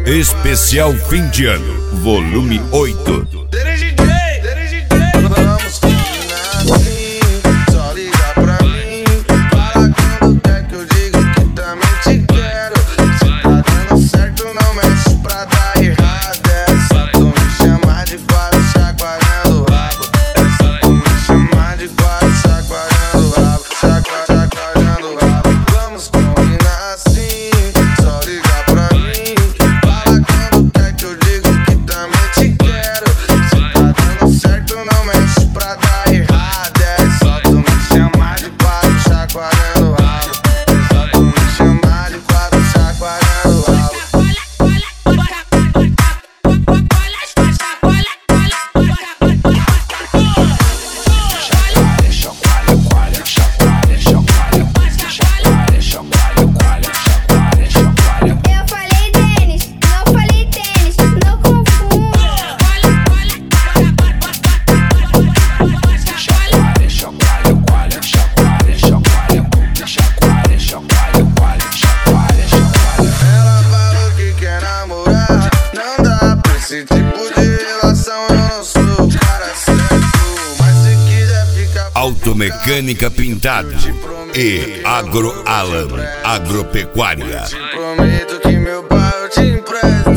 Especial fim de ano, volume 8. Vamos combinar assim, só liga pra mim. Fala quando quer que eu diga que também te quero. Se tá dando certo, não mexe pra dar errado. É só tu me chamar de quadro, chacoalhando o rabo. É só tu me chamar de quadro, chacoalhando o rabo. Chacoalhando o rabo. Vamos combinar assim, só liga pra mim. Fala quando quer que eu diga que também te quero. Se tá dando certo, não mexe pra dar errado. É só tu me chamar de quadro, chacoalhando o rabo. É só tu me chamar de quadro, chacoalhando o rabo. Eu falei tênis, não falei tênis, não confundo. Ela falou que quer namorar, não dá pra esse tipo de relação. Eu não sou o cara certo, mas se quiser ficar Automecânica Pintados e Agro Alan Agropecuária. te prometo que meu pai eu te empresto.